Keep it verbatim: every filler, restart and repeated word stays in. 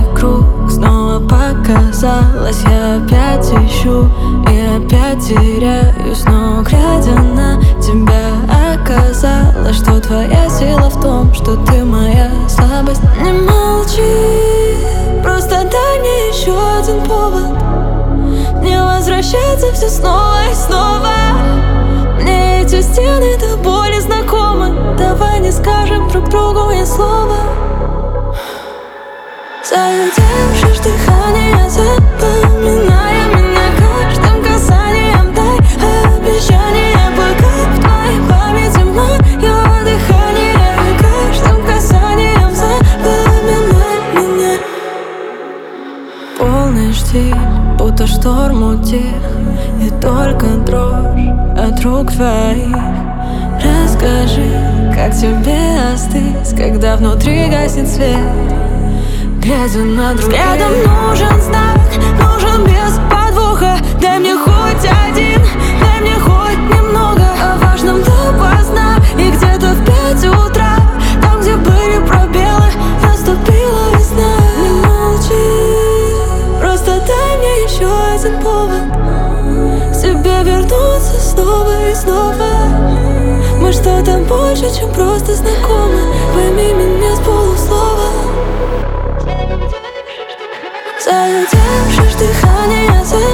вокруг снова показалось. Я опять ищу и опять теряюсь, но глядя на тебя, оказалось, что твоя сила в том, что ты моя слабость. Не молчи, просто дай мне еще один повод не возвращаться все снова и снова. Мне эти стены до боли знакомы. Давай не скажем друг другу ни слова. Задержишь дыхание, запоминая меня каждым касанием. Дай обещание, пока в твоей памяти мое дыхание. Каждым касанием запоминай меня. Полный штиль, будто шторм утих, и только дрожь от рук твоих. Расскажи, как тебе остыть, когда внутри гаснет свет, глядя на других. Взглядом нужен знак, нужен без подвоха. Дай мне хоть один, дай мне хоть немного о важном допоздна. И где-то в пять утра, там, где были пробелы, наступила весна. Не молчи, просто дай мне еще один повод к тебе вернуться снова и снова. Мы что-то больше, чем просто знакомы. Пойми меня с полуслова. Задержишь дыхание,